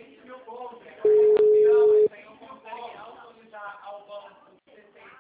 20 mil pontos. Ele é campeão, ele ganhou como série alta, ele já ao banco 16